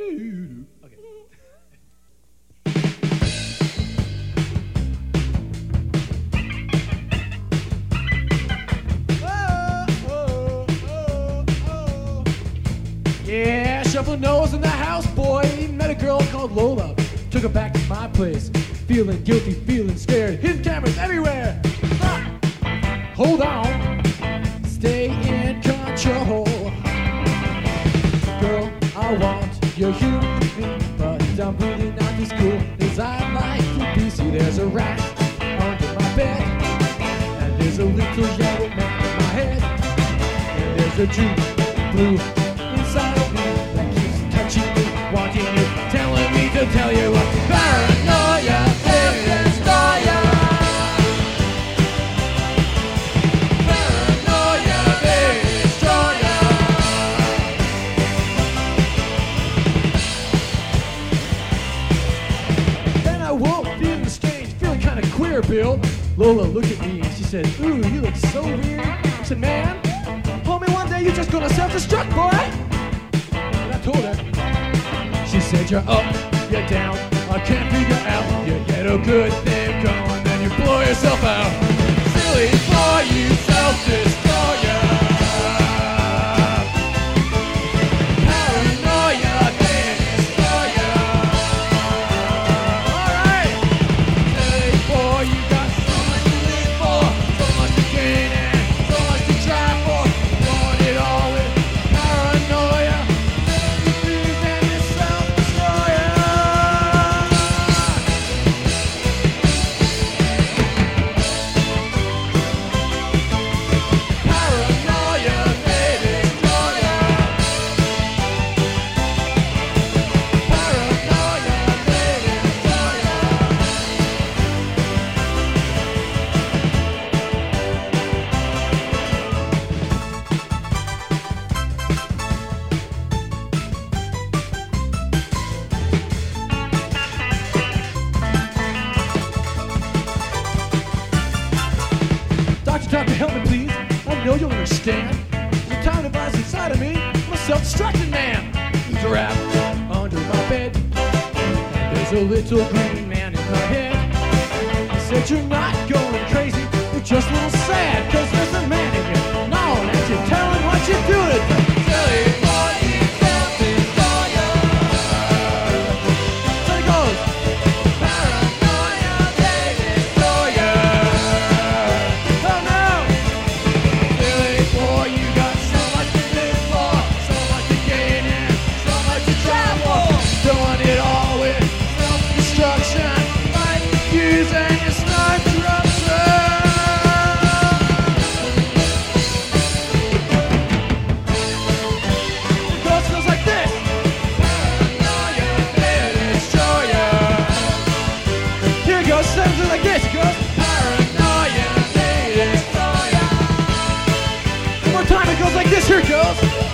Okay. Yeah, shuffle nose in the house, boy. Met a girl called Lola. Took her back to my place. Feeling guilty, feeling scared. Hidden cameras everywhere. Hold on. Stay in control. Girl, I want your human being, but I'm really not as cool as I'd like to be. See, there's a rat under my bed, and there's a little yellow man in my head, and there's a deep blue inside of me that keeps touching me, wanting you, telling me to tell you what. Paranoia, paranoia. Paranoia, destroyer. Then I woke feeling strange, feeling kind of queer, Bill. Lola looked at me and she said, ooh, you look so weird. I said, man, told me one day you're just gonna self-destruct, boy. And I told her. She said, you're up, you're down, I can't figure out. You get a good thing going, then you blow yourself out. Silly boy, you self-destroyer. Paranoia, destroyer. Alright. Silly boy, you got so much to live for, so much to gain and so much to try for. Want it all with paranoia. You please and you're self-destroyer. Paranoia, destroyer. Paranoia, Doctor, help me, please. I know you'll understand. There's a time device inside of me. I'm a self-destructing man. There's a rat under my bed, and there's a little green man in my head. He said, you're not going crazy, you're just a little sad, 'cause there's a man in you. No, and you're telling what you're doing. Silly boy, you self-destroyer. So it goes. Paranoia, destroyer. Oh no! Silly boy, you got so much to live for, so much to gain and so much to travel. Doing it all with self-destruction, like using your sniper rupture. It goes like this. Paranoia, destroyer. Here it goes, something like this. It goes. Paranoia, destroyer. One more time, it goes like this. Here it goes.